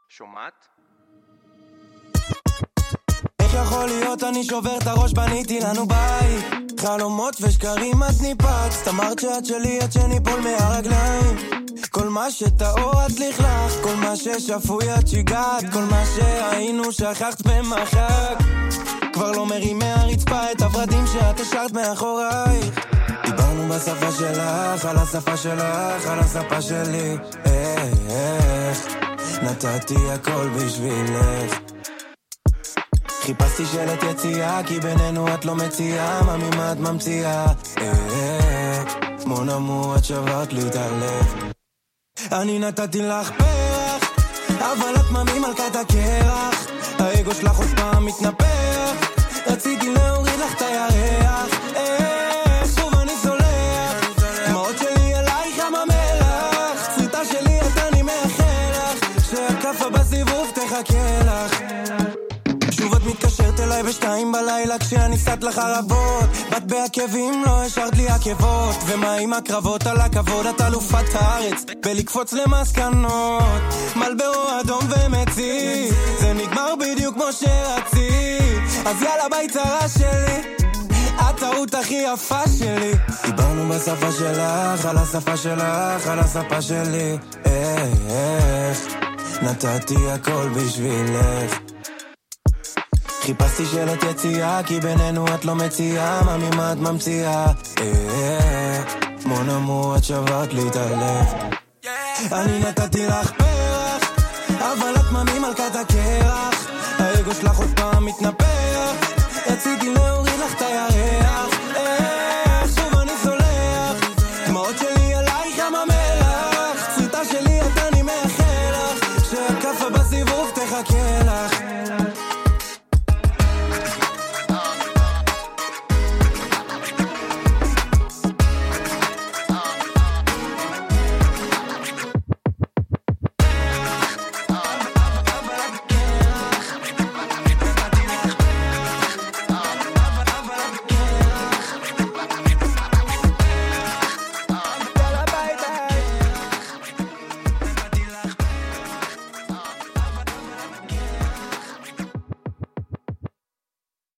שומעת? איך יכול להיות אני שובר את הראש, בניתי לנו בית, חלומות ושקרים את ניפצת, אמרת שאת שלי עד שניפול מהרגליים, כל מה שטעו את לכלך, כל מה ששפוי את שיגעת, כל מה שהיינו שכחת במחק, כבר לא מרים מהרצפה את הברדים שאת השארת מאחורייך, דיברנו בשפה שלך, על השפה שלך, על השפה שלי, איך נתתי הכל בשבילך, חיפשתי שלט יציאה, כי בינינו את לא מציעה, מה ממה את ממציאה, מון אמו את שברת לי את הלב, אני נתתי לך פרח, אבל את ממי מלכת הקרח, האגו שלך עוד פעם מתנפח, רציתי להוריד לך את הירח, שוב אני סולח, דמעות שלי עלייך ים המלח, צריטה שלי את אני מאחל לך, שהקפה בסיבוב תחכה לך, שוב את מתקשרת אליי בשתיים בלילה כשאני סת לך רבות, בת בעקבים לא השארת לי עקבות, ומה עם הקרבות על הכבוד, את אלופת הארץ בלקפוץ למסקנות, מלברו אדום ומציא, זה נגמר בדיוק כמו שרצית, אז יאללה ביצרה שלי, הטעות הכי יפה שלי, דיברנו בשפה שלך, על השפה שלך, על השפה שלי, איך נתתי הכל בשבילך, חיפשתי שלט יציאה, כי בינינו את לא מציעה, מה ממה את ממציאה, מון אמו את שברת לי את הלב, אני נתתי לך פרח, אבל את ממי מלכת הקרח, האגו שלך עוד פעם מתנפח,